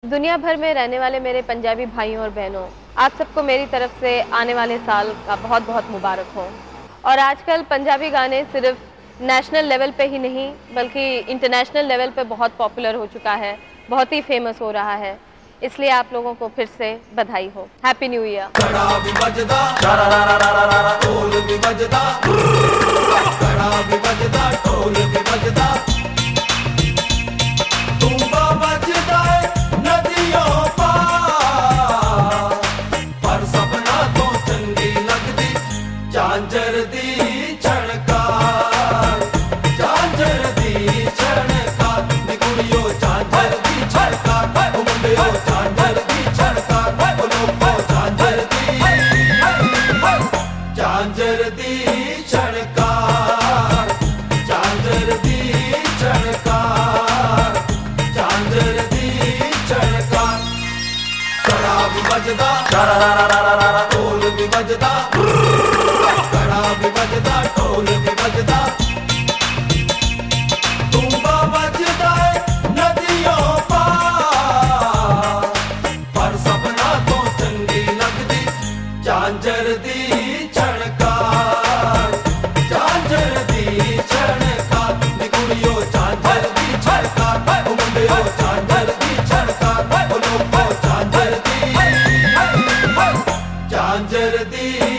दुनिया भर में रहने वाले मेरे पंजाबी भाइयों और बहनों, आप सबको मेरी तरफ से आने वाले साल का बहुत बहुत मुबारक हो। और आजकल पंजाबी गाने सिर्फ नेशनल लेवल पे ही नहीं बल्कि इंटरनेशनल लेवल पे बहुत पॉपुलर हो चुका है, बहुत ही फेमस हो रहा है। इसलिए आप लोगों को फिर से बधाई हो। Happy new year. झांझर दी छणकार, झांझर दी छणकार, नी कुड़ियो झांझर दी छणकार, ओ मुंडियो झांझर दी छणकार, ओ लोगो झांझर दी छणकार, झांझर दी छणकार, झांझर दी छणकार। कड़ा भी बजदा, ढोल भी बजदा, भी बजदा, ढोल भी बजदा, तूंबा बजदा नदियों पार, पर सबना तो चंगी लगदी झांझर दी छणकार, झांझर दी छणकार, नी कुड़ियो झांझर दी छणकार, ओ मुंडियो झांझर दी छणकार, ओ लोगो झांझर दी